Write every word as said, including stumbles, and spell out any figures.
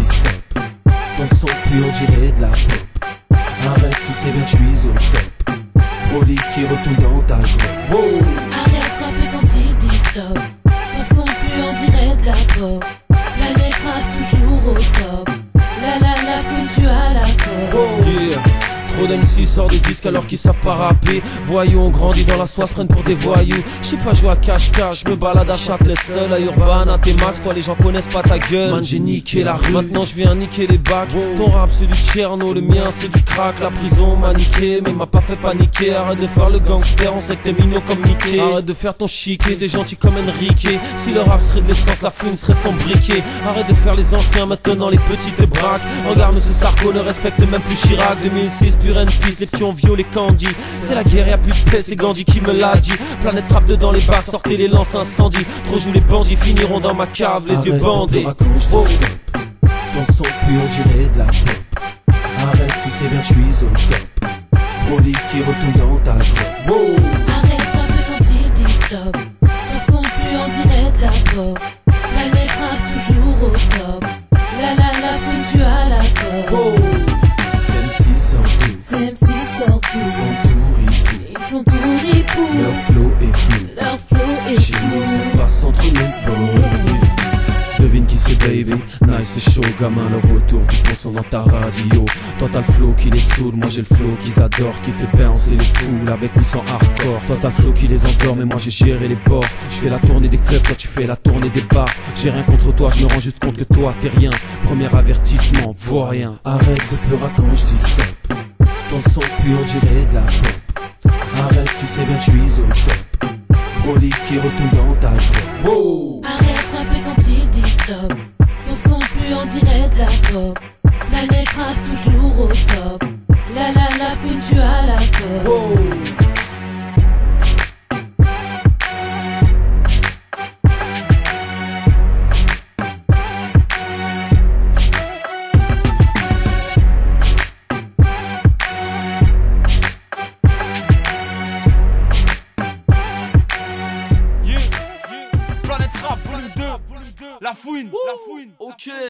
dis stop. Ton son pur, on dirait de la pop. Arrête, tu sais bien que je suis au top. Prolique qui retourne dans ta grotte. Wow. Arrête rapper quand il dit stop. Ton son pue, on dirait de la pop. Planète rap toujours au top. La la la foutu à la corde. Wow. Yeah. Trop d'M C sortent des disques alors qu'ils savent pas rapper. Voyous, on grandit dans la soie, se prennent pour des voyous. J'sais pas jouer à cache-cache, je me balade à Châtelet seul, à Urban, à T-Max. Toi les gens connaissent pas ta gueule. Man, j'ai niqué la rue, maintenant je viens niquer les bacs. Ton rap c'est du Tcherno, le mien c'est du crack. La prison m'a niqué, mais m'a pas fait paniquer. Arrête de faire le gangster, on sait que t'es mignon comme Mickey. Arrête de faire ton chiquet, t'es gentil comme Enrique. Si le rap serait de l'essence, la fouine serait son briquet. Arrête de faire les anciens, maintenant les petits te braquent. Regarde monsieur Sarko, ne respecte même plus Chirac. deux mille six, pure N P, les petits ont violé Candy. C'est la guerre, y'a plus de paix, c'est Gandhi qui me l'a dit. Planète trappe dedans les bars, sortez les lances incendie. Trop jouent les bandits, finiront dans ma cave, les Arrête yeux bandés. Quand je dis stop. Ton son pur, on dirait de la pop. Arrête, tu sais bien que je suis au top. Prolique qui retourne dans ta grotte. Wow. Arrête rapper quand il dit stop. Ton son pue, on dirait de la pop. Planète rap toujours au top. La la la foutu à la corde. Wow. C'est M C sort tout. C'est M C sort Ils tout. sont tout ripoux. Ils sont tout ripoux. Leur flow est flou. Leur flow est Chez nous ça se flou. passe entre nous. Devine qui c'est baby. Nice et chaud gamin, le retour du bon son dans ta radio. Toi t'as le flow qui les saoule, moi j'ai le flow qu'ils adorent, qui fait bouncer les foules avec ou sans hardcore. Toi t'as le flow qui les endort, mais moi j'ai géré les bords. Je fais la tournée des clubs, toi tu fais la tournée des bars. J'ai rien contre toi, je me rends juste compte que toi t'es rien. Premier avertissement, vois rien. Arrête de pleurer quand je dis stop. Ton son pur, on dirait de la pop. Arrête, tu sais bien que je suis au top. Prolique qui retourne dans ta grotte. Wow. Arrête rapper quand il dit stop. Ton son pue, on dirait de la pop. Planète rap toujours au top. La la la foutu à la corde. Wow. Yeah, yeah. Planète Rap, volume deux. La fouine, la fouine. Ok.